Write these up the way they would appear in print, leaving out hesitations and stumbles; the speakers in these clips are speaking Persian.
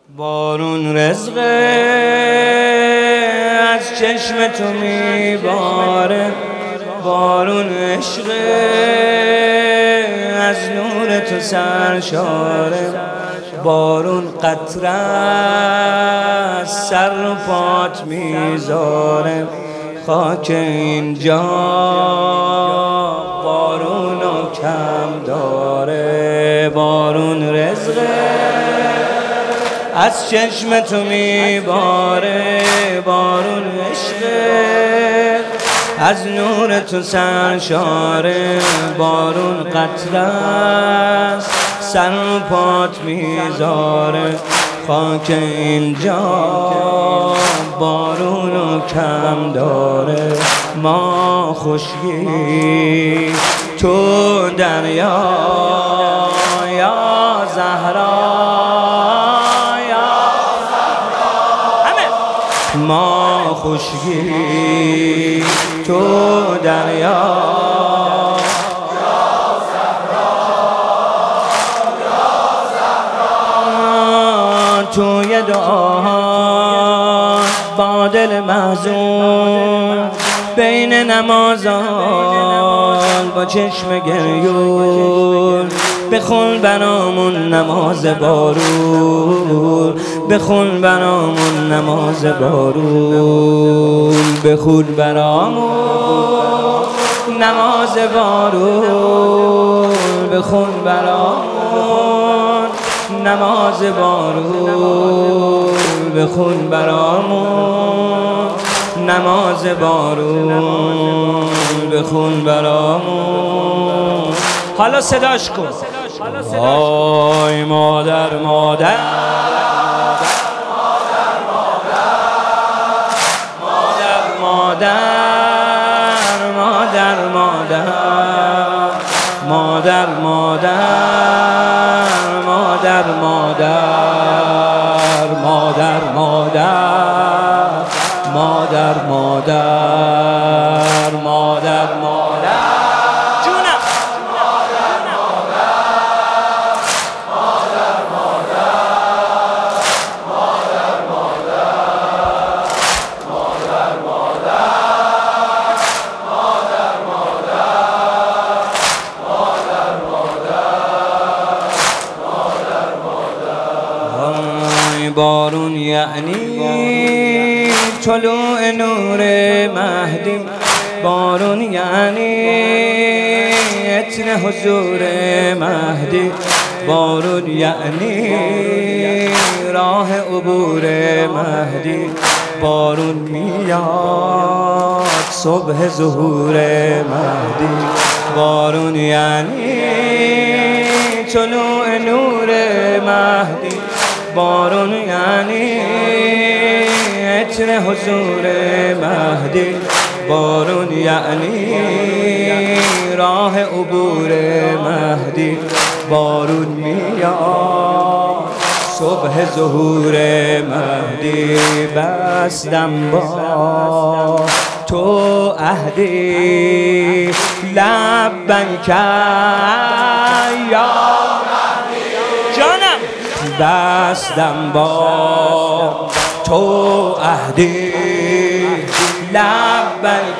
بارون رزقه از چشم تو میباره، بارون عشقه از نور تو سرشاره، بارون قطره از سر و پات میذاره، خاک اینجا بارونو کم داره. بارون رزقه از چشم تو میباره، بارون عشقه از نور تو سرشاره، بارون قطره است سر و پات میذاره، خاک اینجا بارونو کم داره. ما خشکی تو دریا یا زهرا، ما خشکی تو دریا توی دعا با دل محزون بین نمازان با چشم گریون بخون برامون نماز بارون، بخون برامون نماز بارون، بخون برامون نماز بارون، بخون برامون نماز بارون، بخون برامون نماز بارون، بخون برامون. حالا صداش کن. آی مادر مادر مادر مادر مادر مادر مادر مادر مادر مادر مادر مادر مادر مادر جونم مادر مادر مادر مادر مادر. بارون یعنی طلوع نور مهدی، بارون یعنی عطر حضور مهدی، بارون یعنی راه عبور مهدی، بارون میاد صبح ظهور مهدی، بارون یعنی طلوع نور مهدی، بارون یعنی عطر حضور مهدی، بارون یعنی راه عبور مهدی، بارون میاد صبح ظهور مهدی. بستم با تو عهدی لبیک یا جانم، بستم با تو عهدی لبیک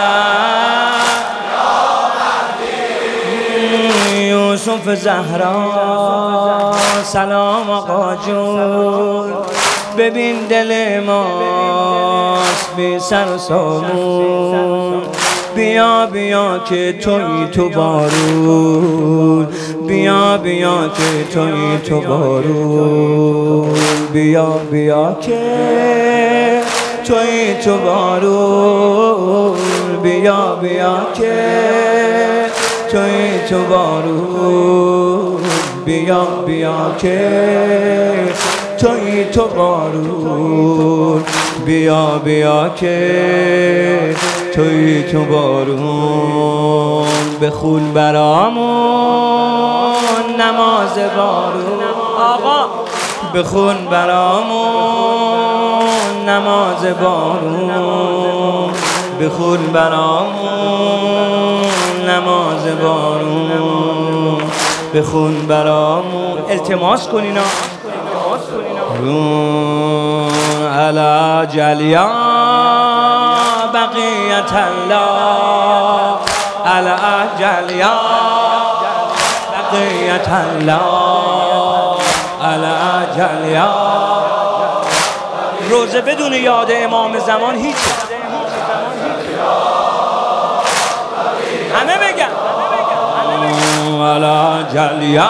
یوسف زهرا سلام آقا جون، ببین دل ماست بی سر و سامون، بیا بیا که توی تو بارون، بیا بیا که توی تو بارون، بیا بیا که توی تو بارون، بیا بیا که توی تو بارون، بیا بیا که توی تو بارون، بیا بیا که توی تو بارون. بخون برامون نماز بارون آقا، بخون برامون نماز بارون، بخون برامون نماز بارون، بخون برامون. التماس کنینا علی جلیا بقیت الله علی جلیا بقیت الله علی جلیا. روزه بدون یاد امام زمان هیچه. همه بگن علی جلیا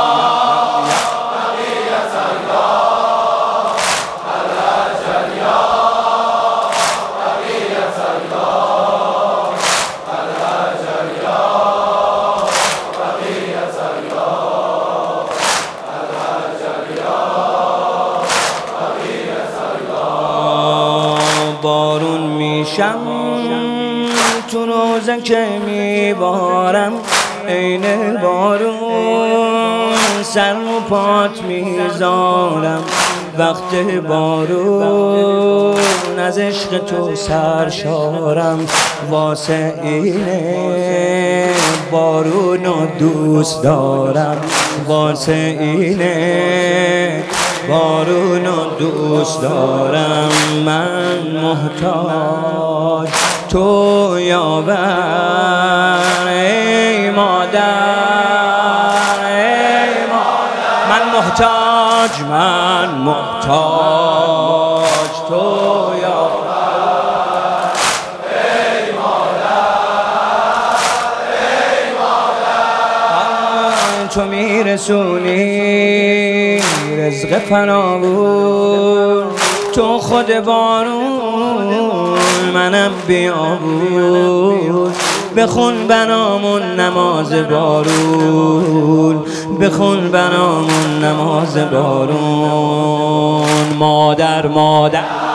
بارون میشم تو روزه که میبارم عین بارون سر و پات میذارم وقت بارون از عشق تو سرشارم واسه اینه بارونو دوست دارم واسه اینه بارونو دوست دارم من محتاج تو یاور ای مادر ای مادر من محتاج تو یاور ای مادر تو میرسونی رزق فراوون تو خود بارون منم بیابون بخون برامون نماز بارون بخون برامون نماز بارون مادر